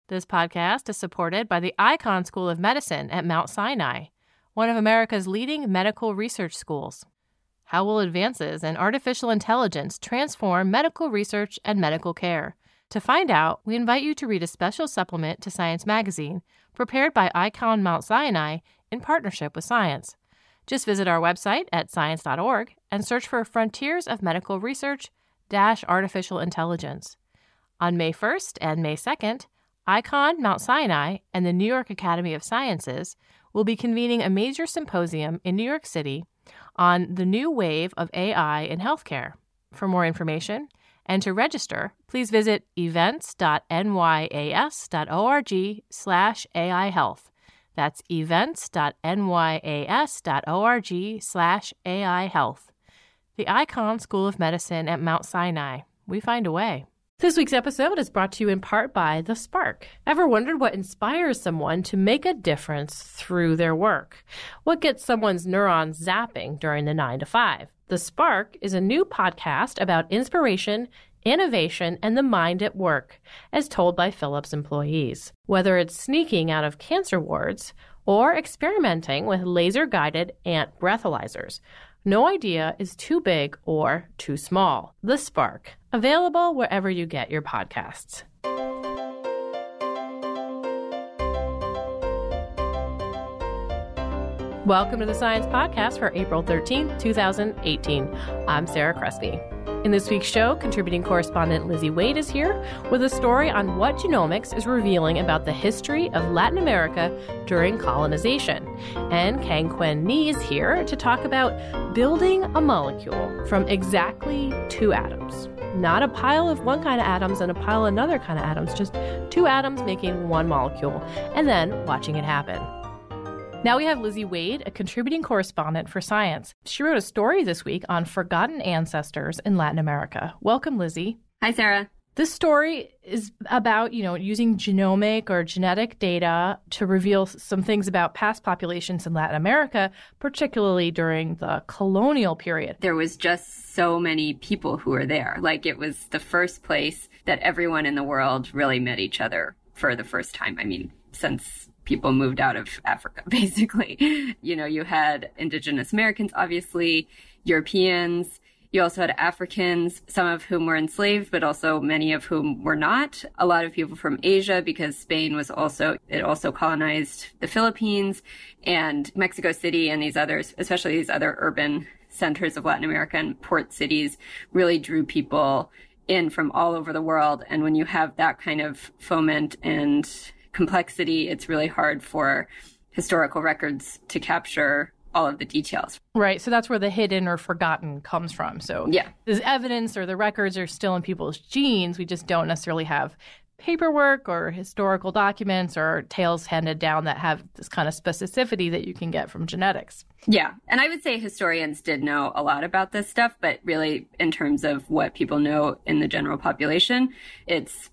This podcast is supported by the Icahn School of Medicine at Mount Sinai, one of America's leading medical research schools. How will advances in artificial intelligence transform medical research and medical care? To find out, we invite you to read a special supplement to Science Magazine, prepared by Icahn Mount Sinai in partnership with Science. Just visit our website at science.org and search for Frontiers of Medical Research - Artificial Intelligence. On May 1st and May 2nd, Icahn Mount Sinai and the New York Academy of Sciences will be convening a major symposium in New York City on the new wave of AI in healthcare. For more information and to register, please visit events.nyas.org/AI Health. That's events.nyas.org/AI Health. The Icahn School of Medicine at Mount Sinai. We find a way. This week's episode is brought to you in part by The Spark. Ever wondered what inspires someone to make a difference through their work? What gets someone's neurons zapping during the 9 to 5? The Spark is a new podcast about inspiration, innovation, and the mind at work, as told by Philips employees. Whether it's sneaking out of cancer wards or experimenting with laser-guided ant breathalyzers, no idea is too big or too small. The Spark, available wherever you get your podcasts. Welcome to the Science Podcast for April 13th, 2018. I'm Sarah Crespi. In this week's show, contributing correspondent Lizzie Wade is here with a story on what genomics is revealing about the history of Latin America during colonization. And Kang-Kuen Ni is here to talk about building a molecule from exactly 2 atoms. Not a pile of one kind of atoms and a pile of another kind of atoms, just 2 atoms making one molecule, and then watching it happen. Now we have Lizzie Wade, a contributing correspondent for Science. She wrote a story this week on forgotten ancestors in Latin America. Welcome, Lizzie. Hi, Sarah. This story is about, using genomic or genetic data to reveal some things about past populations in Latin America, particularly during the colonial period. There was just so many people who were there. Like, it was the first place that everyone in the world really met each other for the first time. I mean, since people moved out of Africa, basically. You had indigenous Americans, obviously, Europeans. You also had Africans, some of whom were enslaved, but also many of whom were not. A lot of people from Asia, because Spain also colonized the Philippines and Mexico City, and these others, especially these other urban centers of Latin America and port cities, really drew people in from all over the world. And when you have that kind of foment and complexity, it's really hard for historical records to capture all of the details. Right. So that's where the hidden or forgotten comes from. So yeah, there's evidence or the records are still in people's genes. We just don't necessarily have paperwork or historical documents or tales handed down that have this kind of specificity that you can get from genetics. Yeah. And I would say historians did know a lot about this stuff, but really in terms of what people know in the general population, it's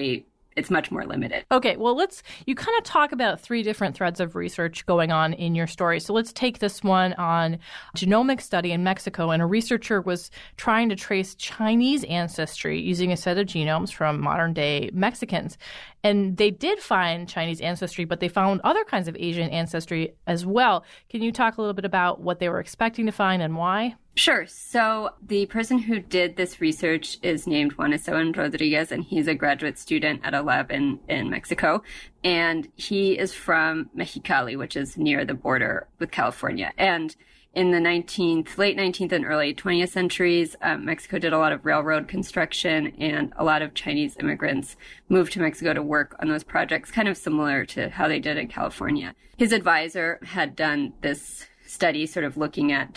much more limited. Okay, well, you kind of talk about 3 different threads of research going on in your story. So let's take this one on genomic study in Mexico. And a researcher was trying to trace Chinese ancestry using a set of genomes from modern day Mexicans. And they did find Chinese ancestry, but they found other kinds of Asian ancestry as well. Can you talk a little bit about what they were expecting to find and why? Sure. So the person who did this research is named Juan Esteban Rodriguez, and he's a graduate student at a lab in Mexico. And he is from Mexicali, which is near the border with California. And in the late 19th and early 20th centuries, Mexico did a lot of railroad construction, and a lot of Chinese immigrants moved to Mexico to work on those projects, kind of similar to how they did in California. His advisor had done this study sort of looking at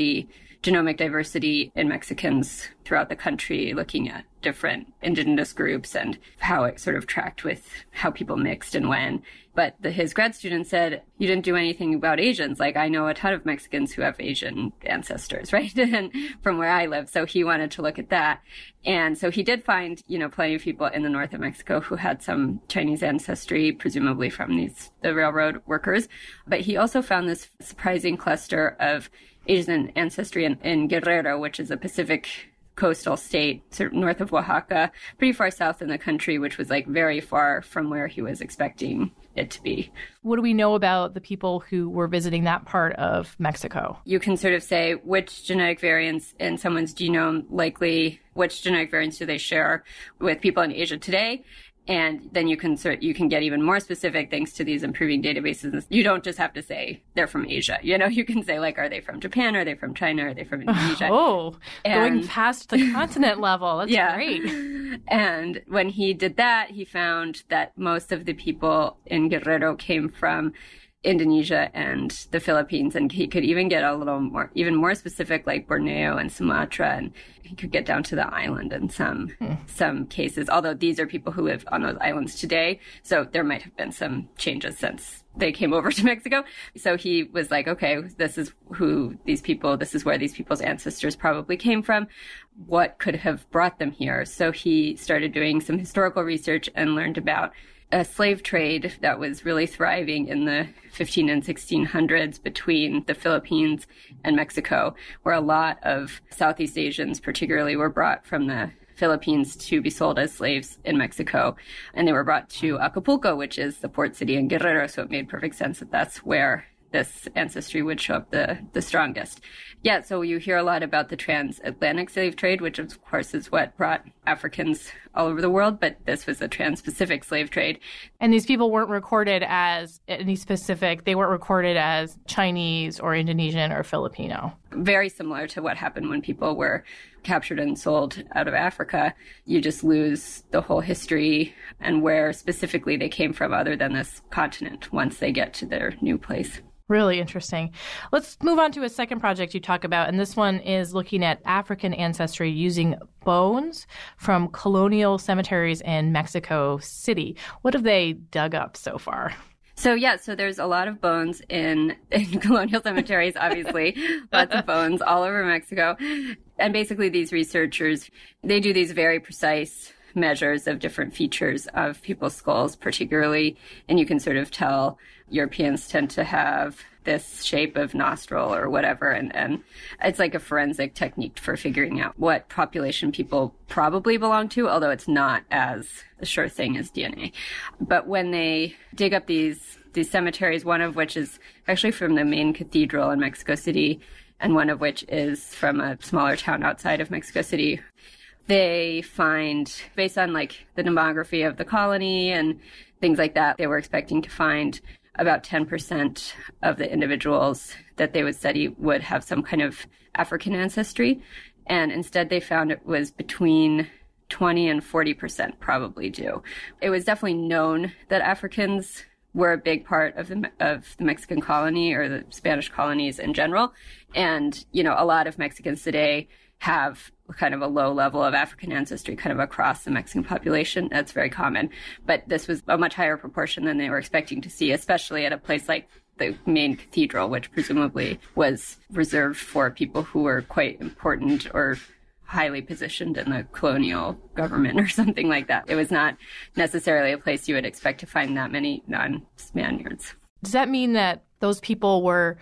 genomic diversity in Mexicans throughout the country, looking at different indigenous groups and how it sort of tracked with how people mixed and when. But his grad student said, you didn't do anything about Asians. Like, I know a ton of Mexicans who have Asian ancestors, right? And from where I live. So he wanted to look at that. And so he did find, plenty of people in the north of Mexico who had some Chinese ancestry, presumably from the railroad workers. But he also found this surprising cluster of Asian ancestry in Guerrero, which is a Pacific coastal state, sort of north of Oaxaca, pretty far south in the country, which was like very far from where he was expecting it to be. What do we know about the people who were visiting that part of Mexico? You can sort of say which genetic variants in someone's genome likely, which genetic variants do they share with people in Asia today? And then you can get even more specific thanks to these improving databases. You don't just have to say they're from Asia. You can say, like, are they from Japan? Are they from China? Are they from Indonesia? Going past the continent level. That's great. And when he did that, he found that most of the people in Guerrero came from Indonesia and the Philippines, and he could even get even more specific, like Borneo and Sumatra, and he could get down to the island in some cases, although these are people who live on those islands today, so there might have been some changes since they came over to Mexico. So he was like, okay, this is where these people's ancestors probably came from. What could have brought them here? So he started doing some historical research and learned about a slave trade that was really thriving in the 15 and 1600s between the Philippines and Mexico, where a lot of Southeast Asians particularly were brought from the Philippines to be sold as slaves in Mexico. And they were brought to Acapulco, which is the port city in Guerrero. So it made perfect sense that that's where this ancestry would show up the strongest. Yeah, so you hear a lot about the transatlantic slave trade, which of course is what brought Africans all over the world, but this was a trans-Pacific slave trade. And these people weren't recorded as they weren't recorded as Chinese or Indonesian or Filipino. Very similar to what happened when people were captured and sold out of Africa. You just lose the whole history and where specifically they came from other than this continent once they get to their new place. Really interesting. Let's move on to a second project you talk about, and this one is looking at African ancestry using bones from colonial cemeteries in Mexico City. What have they dug up so far? So there's a lot of bones in colonial cemeteries, obviously. Lots of bones all over Mexico. And basically these researchers, they do these very precise measures of different features of people's skulls, particularly, and you can sort of tell Europeans tend to have this shape of nostril or whatever, and it's like a forensic technique for figuring out what population people probably belong to, although it's not as a sure thing as DNA. But when they dig up these cemeteries, one of which is actually from the main cathedral in Mexico City, and one of which is from a smaller town outside of Mexico City, they find, based on like the demography of the colony and things like that, they were expecting to find about 10% of the individuals that they would study would have some kind of African ancestry. And instead they found it was between 20 and 40% probably do. It was definitely known that Africans were a big part of the Mexican colony or the Spanish colonies in general. And, a lot of Mexicans today have kind of a low level of African ancestry kind of across the Mexican population. That's very common. But this was a much higher proportion than they were expecting to see, especially at a place like the main cathedral, which presumably was reserved for people who were quite important or highly positioned in the colonial government or something like that. It was not necessarily a place you would expect to find that many non-Spaniards. Does that mean that those people were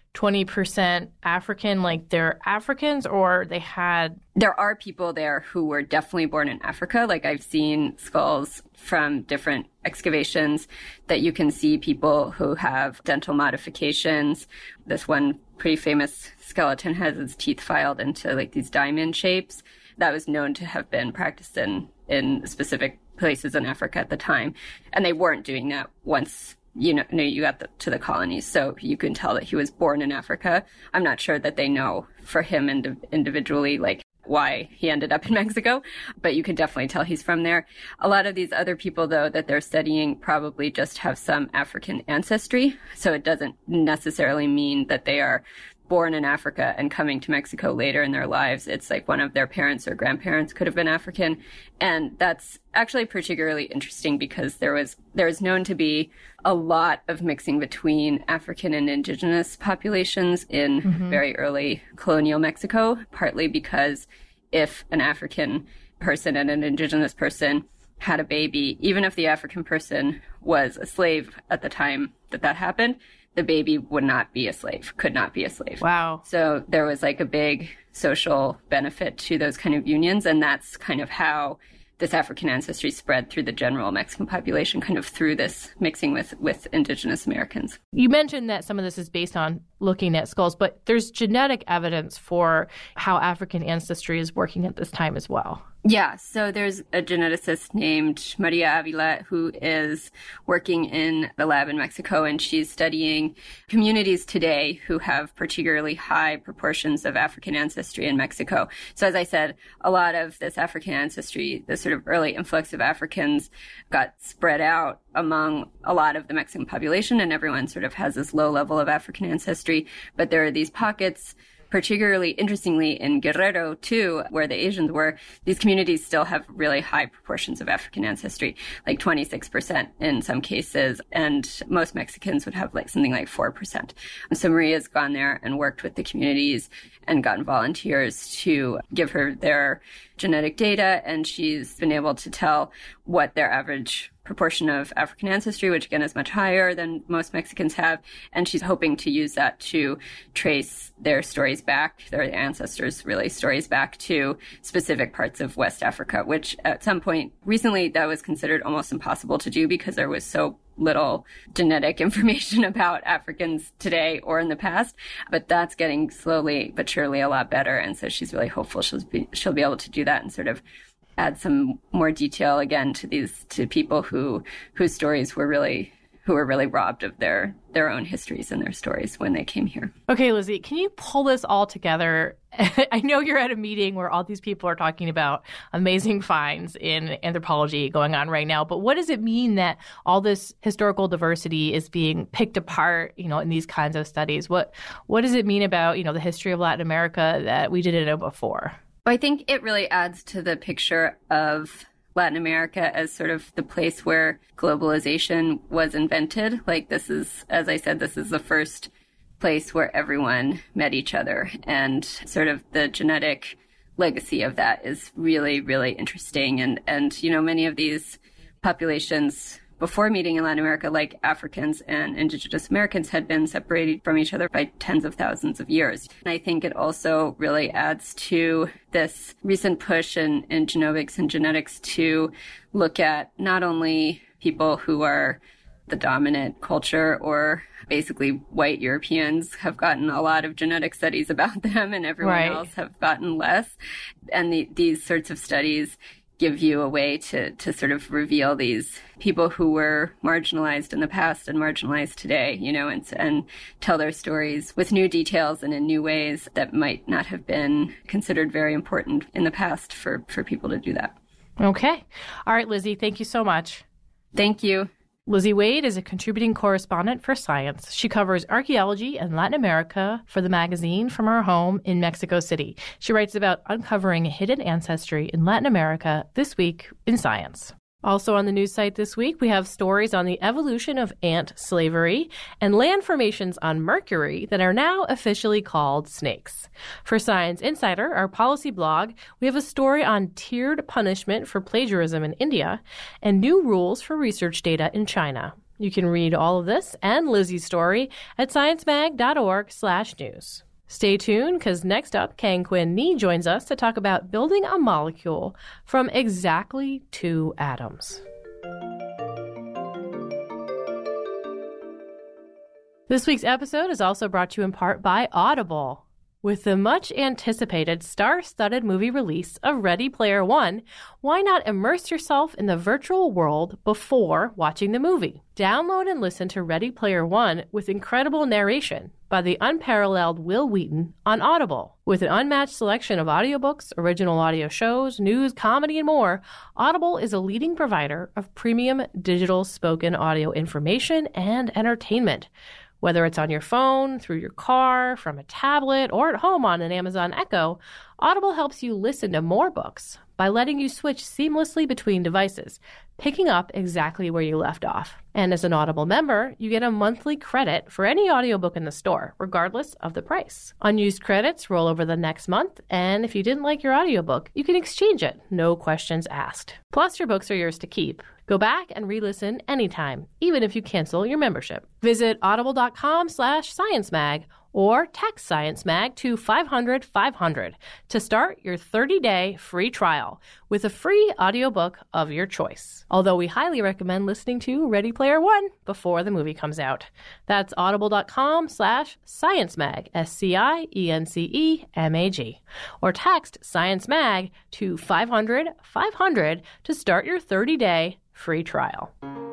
20% African, like they're Africans, or they had... There are people there who were definitely born in Africa. Like I've seen skulls from different excavations that you can see people who have dental modifications. This one pretty famous skeleton has its teeth filed into like these diamond shapes. That was known to have been practiced in specific places in Africa at the time. And they weren't doing that once you got to the colonies. So you can tell that he was born in Africa. I'm not sure that they know for him individually, like why he ended up in Mexico, but you can definitely tell he's from there. A lot of these other people, though, that they're studying probably just have some African ancestry. So it doesn't necessarily mean that they are born in Africa and coming to Mexico later in their lives. It's like one of their parents or grandparents could have been African. And that's actually particularly interesting because there is known to be a lot of mixing between African and indigenous populations in very early colonial Mexico, partly because if an African person and an indigenous person had a baby, even if the African person was a slave at the time that happened, the baby would not be a slave, could not be a slave. Wow. So there was like a big social benefit to those kind of unions. And that's kind of how this African ancestry spread through the general Mexican population, kind of through this mixing with indigenous Americans. You mentioned that some of this is based on looking at skulls, but there's genetic evidence for how African ancestry is working at this time as well. Yeah, so there's a geneticist named Maria Avila who is working in the lab in Mexico, and she's studying communities today who have particularly high proportions of African ancestry in Mexico. So as I said, a lot of this African ancestry, the sort of early influx of Africans, got spread out among a lot of the Mexican population, and everyone sort of has this low level of African ancestry. But there are these pockets, particularly interestingly in Guerrero, too, where the Asians were, these communities still have really high proportions of African ancestry, like 26% in some cases, and most Mexicans would have like something like 4%. So Maria's gone there and worked with the communities and gotten volunteers to give her their genetic data, and she's been able to tell what their average proportion of African ancestry, which again is much higher than most Mexicans have. And she's hoping to use that to trace their stories back, their ancestors' really stories back to specific parts of West Africa, which at some point recently that was considered almost impossible to do because there was so little genetic information about Africans today or in the past. But that's getting slowly but surely a lot better. And so she's really hopeful she'll be able to do that and sort of add some more detail again to people whose stories were really robbed of their own histories and their stories when they came here. Okay, Lizzie, can you pull this all together? I know you're at a meeting where all these people are talking about amazing finds in anthropology going on right now, but what does it mean that all this historical diversity is being picked apart, in these kinds of studies? What does it mean about, the history of Latin America that we didn't know before? I think it really adds to the picture of Latin America as sort of the place where globalization was invented. Like this is, as I said, this is the first place where everyone met each other. And sort of the genetic legacy of that is really, really interesting. And many of these populations before meeting in Latin America, like Africans and indigenous Americans, had been separated from each other by tens of thousands of years. And I think it also really adds to this recent push in genomics and genetics to look at not only people who are the dominant culture, or basically white Europeans have gotten a lot of genetic studies about them and everyone else have gotten less. And these sorts of studies give you a way to sort of reveal these people who were marginalized in the past and marginalized today, and tell their stories with new details and in new ways that might not have been considered very important in the past for people to do that. Okay. All right, Lizzie, thank you so much. Thank you. Lizzie Wade is a contributing correspondent for Science. She covers archaeology and Latin America for the magazine from her home in Mexico City. She writes about uncovering hidden ancestry in Latin America this week in Science. Also on the news site this week, we have stories on the evolution of ant slavery and land formations on Mercury that are now officially called snakes. For Science Insider, our policy blog, we have a story on tiered punishment for plagiarism in India and new rules for research data in China. You can read all of this and Lizzie's story at sciencemag.org/news. Stay tuned, because next up, Kang-Kwyn Nee joins us to talk about building a molecule from exactly 2 atoms. This week's episode is also brought to you in part by Audible. With the much-anticipated star-studded movie release of Ready Player One, why not immerse yourself in the virtual world before watching the movie? Download and listen to Ready Player One with incredible narration by the unparalleled Will Wheaton on Audible. With an unmatched selection of audiobooks, original audio shows, news, comedy, and more, Audible is a leading provider of premium digital spoken audio information and entertainment. Whether it's on your phone, through your car, from a tablet, or at home on an Amazon Echo, Audible helps you listen to more books, by letting you switch seamlessly between devices, picking up exactly where you left off. And as an Audible member, you get a monthly credit for any audiobook in the store, regardless of the price. Unused credits roll over the next month, and if you didn't like your audiobook, you can exchange it, no questions asked. Plus, your books are yours to keep. Go back and re-listen anytime, even if you cancel your membership. Visit audible.com/sciencemag or text Science Mag to 500-500 to start your 30-day free trial with a free audiobook of your choice. Although we highly recommend listening to Ready Player One before the movie comes out. That's audible.com/sciencemag, SCIENCEMAG, or text Science Mag to 500-500 to start your 30-day free trial.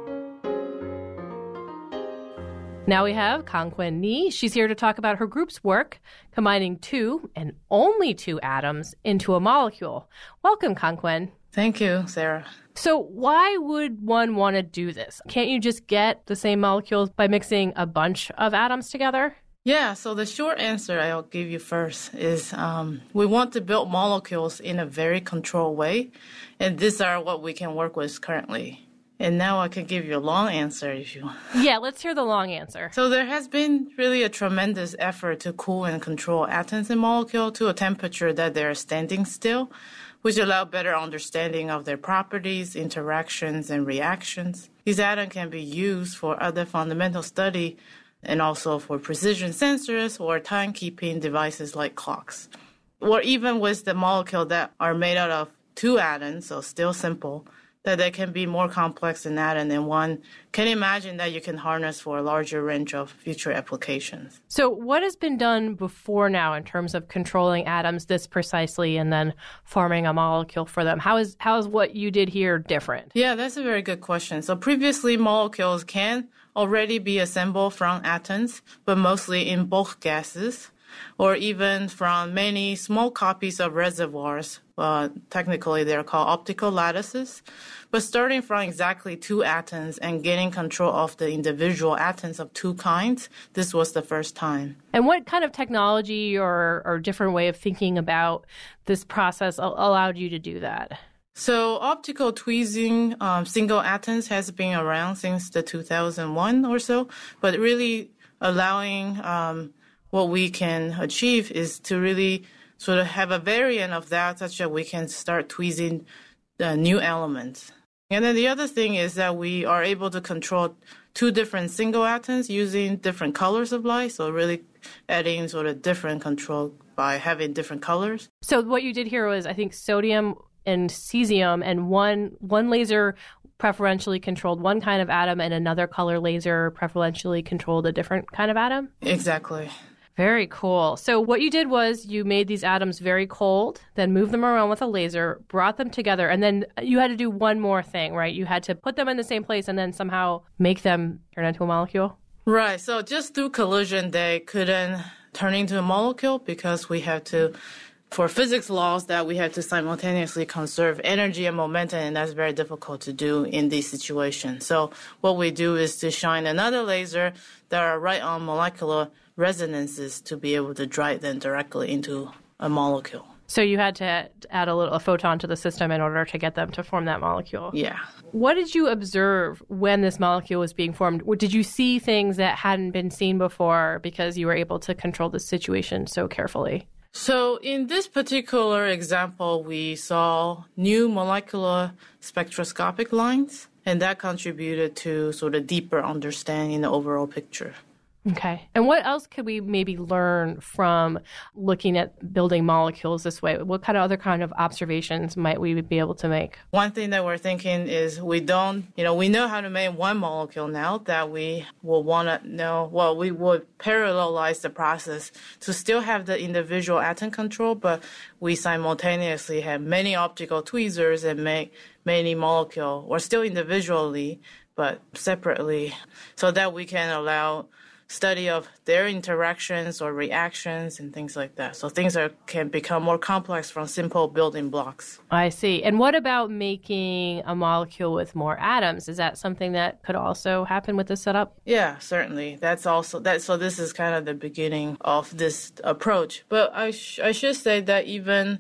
Now we have Kangwen Ni. She's here to talk about her group's work, combining 2 and only 2 atoms into a molecule. Welcome, Kangwen. Thank you, Sarah. So why would one want to do this? Can't you just get the same molecules by mixing a bunch of atoms together? Yeah, so the short answer I'll give you first is we want to build molecules in a very controlled way, and these are what we can work with currently. And now I can give you a long answer if you want. Yeah, let's hear the long answer. So there has been really a tremendous effort to cool and control atoms and molecules to a temperature that they're standing still, which allow better understanding of their properties, interactions, and reactions. These atoms can be used for other fundamental study and also for precision sensors or timekeeping devices like clocks. Or even with the molecules that are made out of 2 atoms, so still simple, that they can be more complex than that, and then one can imagine that you can harness for a larger range of future applications. So what has been done before now in terms of controlling atoms this precisely and then forming a molecule for them? How is what you did here different? Yeah, that's a very good question. So previously, molecules can already be assembled from atoms, but mostly in bulk gases, or even from many small copies of reservoirs. Technically, they're called optical lattices. But starting from exactly 2 atoms and getting control of the individual atoms of 2 kinds, this was the first time. And what kind of technology or different way of thinking about this process allowed you to do that? So optical tweezing single atoms has been around since the 2001 or so, but really allowing what we can achieve is to really sort of have a variant of that such that we can start tweezing the new elements. And then the other thing is that we are able to control 2 different single atoms using different colors of light, so really adding sort of different control by having different colors. So what you did here was, I think, sodium and cesium, and one laser preferentially controlled one kind of atom and another color laser preferentially controlled a different kind of atom? Exactly. Very cool. So what you did was you made these atoms very cold, then moved them around with a laser, brought them together, and then you had to do one more thing, right? You had to put them in the same place and then somehow make them turn into a molecule? Right. So just through collision, they couldn't turn into a molecule because we have to, for physics laws, that we have to simultaneously conserve energy and momentum, and that's very difficult to do in these situations. So what we do is to shine another laser that are right on molecular resonances to be able to drive them directly into a molecule. So you had to add a photon to the system in order to get them to form that molecule. Yeah. What did you observe when this molecule was being formed? Did you see things that hadn't been seen before because you were able to control the situation so carefully? So in this particular example, we saw new molecular spectroscopic lines, and that contributed to sort of deeper understanding the overall picture. Okay. And what else could we maybe learn from looking at building molecules this way? What kind of other kind of observations might we be able to make? One thing that we're thinking is we know how to make one molecule now, that we will want to know, we would parallelize the process to still have the individual atom control, but we simultaneously have many optical tweezers and make many molecules, or still individually, but separately, so that we can allow study of their interactions or reactions and things like that. So things can become more complex from simple building blocks. I see. And what about making a molecule with more atoms? Is that something that could also happen with this setup? Yeah, certainly. So this is kind of the beginning of this approach. But I should say that even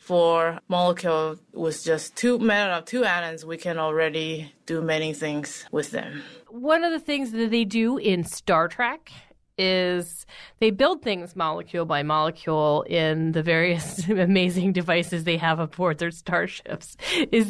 for molecule with just two atoms, we can already do many things with them. One of the things that they do in Star Trek is they build things molecule by molecule in the various amazing devices they have aboard their starships. Is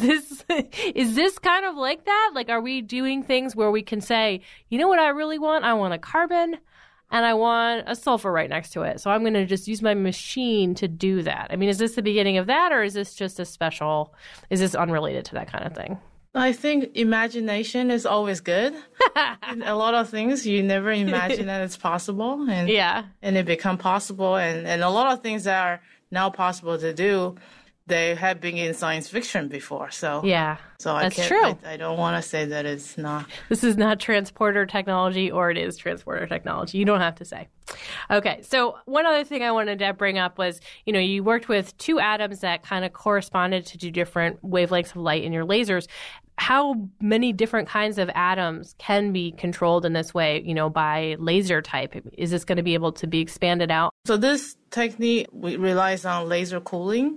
this kind of like that? Like, are we doing things where we can say, you know what I really want? I want a carbon and I want a sulfur right next to it. So I'm going to just use my machine to do that. I mean, is this the beginning of that, or is this just is this unrelated to that kind of thing? I think imagination is always good. In a lot of things, you never imagine that it's possible. And it become possible. And a lot of things that are now possible to do, they have been in science fiction before. So that's true. I don't want to say that it's not. This is not transporter technology, or it is transporter technology. You don't have to say. Okay, so one other thing I wanted to bring up was, you worked with two atoms that kind of corresponded to two different wavelengths of light in your lasers. How many different kinds of atoms can be controlled in this way, by laser type? Is this going to be able to be expanded out? So this technique relies on laser cooling,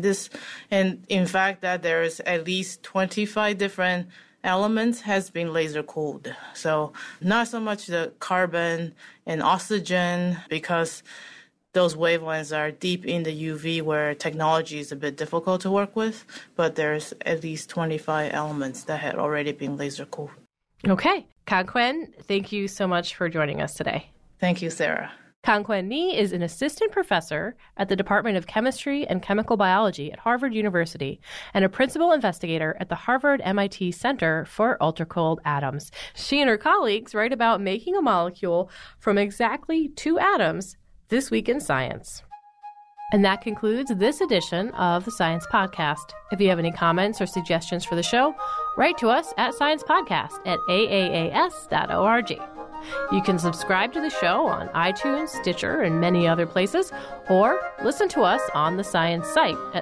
and in fact that there is at least 25 different elements has been laser cooled. So not so much the carbon and oxygen, because those wavelengths are deep in the UV where technology is a bit difficult to work with, but there's at least 25 elements that had already been laser cooled. Okay. Kangquen, thank you so much for joining us today. Thank you, Sarah. Kangquen Ni is an assistant professor at the Department of Chemistry and Chemical Biology at Harvard University and a principal investigator at the Harvard-MIT Center for Ultracold Atoms. She and her colleagues write about making a molecule from exactly two atoms this week in science. And that concludes this edition of the Science Podcast. If you have any comments or suggestions for the show, write to us at sciencepodcast@aaas.org. You can subscribe to the show on iTunes, Stitcher, and many other places, or listen to us on the Science site at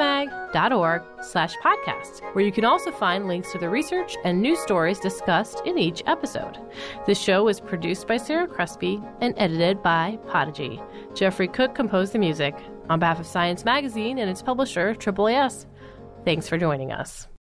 sciencemag.org/podcasts, where you can also find links to the research and news stories discussed in each episode. This show was produced by Sarah Crespi and edited by Podigy. Jeffrey Cook composed the music. On behalf of Science Magazine and its publisher, AAAS, thanks for joining us.